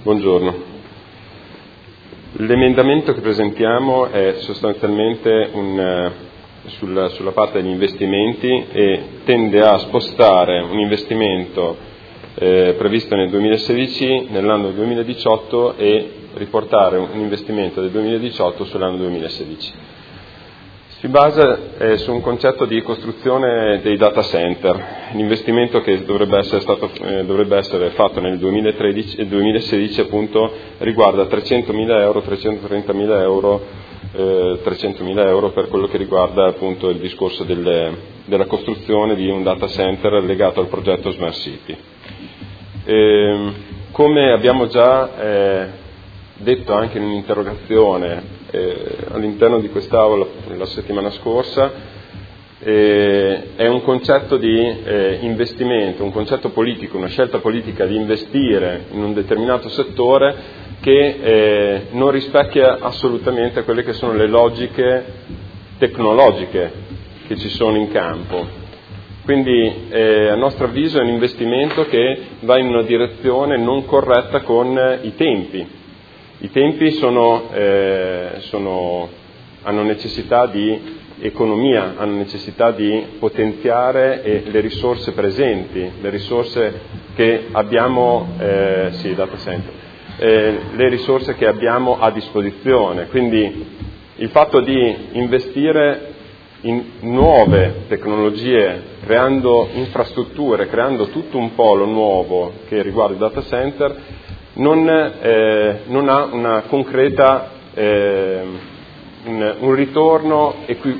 Buongiorno. L'emendamento che presentiamo è sostanzialmente sulla parte degli investimenti e tende a spostare un investimento previsto nel 2016 nell'anno 2018 e riportare un investimento del 2018 sull'anno 2016. Si basa su un concetto di costruzione dei data center, l'investimento che dovrebbe essere fatto nel 2016 appunto riguarda 300.000 euro, 330.000 euro, 300.000 euro per quello che riguarda appunto il discorso della costruzione di un data center legato al progetto Smart City. Come abbiamo già detto anche in un'interrogazione all'interno di quest'Aula la settimana scorsa, è un concetto di investimento, un concetto politico, una scelta politica di investire in un determinato settore che non rispecchia assolutamente quelle che sono le logiche tecnologiche che ci sono in campo. Quindi a nostro avviso è un investimento che va in una direzione non corretta con i tempi. I tempi hanno necessità di economia, hanno necessità di potenziare le risorse presenti, le risorse che abbiamo, data center, le risorse che abbiamo a disposizione. Quindi il fatto di investire in nuove tecnologie, creando infrastrutture, creando tutto un polo nuovo che riguarda i data center, non ha una concreta, un ritorno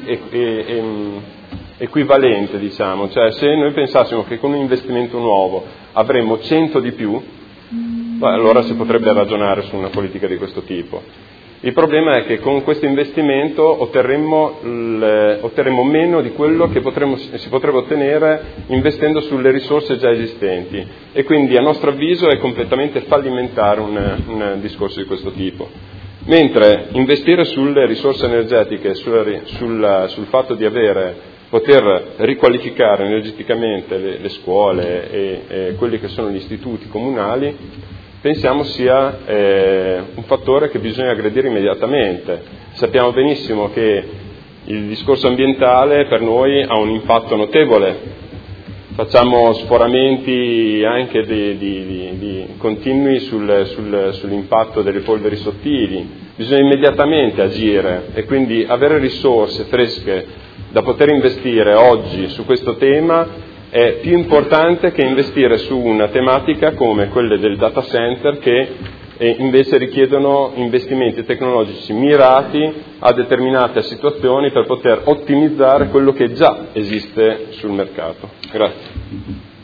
equivalente, diciamo. Cioè, se noi pensassimo che con un investimento nuovo avremmo 100 di più, allora si potrebbe ragionare su una politica di questo tipo. Il problema è che con questo investimento otterremo meno di quello che si potrebbe ottenere investendo sulle risorse già esistenti, e quindi a nostro avviso è completamente fallimentare un discorso di questo tipo. Mentre investire sulle risorse energetiche, sul fatto di poter riqualificare energeticamente le scuole e quelli che sono gli istituti comunali, pensiamo sia un fattore che bisogna aggredire immediatamente. Sappiamo benissimo che il discorso ambientale per noi ha un impatto notevole. Facciamo sforamenti anche di continui sull'impatto delle polveri sottili. Bisogna immediatamente agire e quindi avere risorse fresche da poter investire oggi su questo tema è più importante che investire su una tematica come quelle del data center, che invece richiedono investimenti tecnologici mirati a determinate situazioni per poter ottimizzare quello che già esiste sul mercato. Grazie.